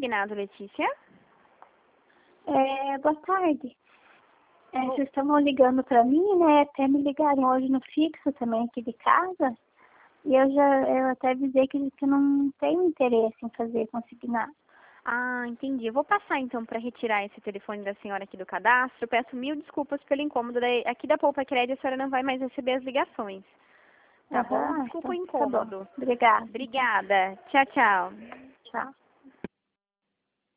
consignado, Letícia? Boa tarde. Vocês estavam ligando para mim, né? Até me ligaram hoje no fixo também aqui de casa. E eu até avisei que eu não tenho interesse em fazer consignado. Ah, entendi. Eu vou passar então para retirar esse telefone da senhora aqui do cadastro. Peço mil desculpas pelo incômodo. Aqui da Poupa Crédito a senhora não vai mais receber as ligações. Tá bom? Desculpa o Então, tá bom. incômodo. Obrigada. Obrigada. Tchau, tchau. Tchau.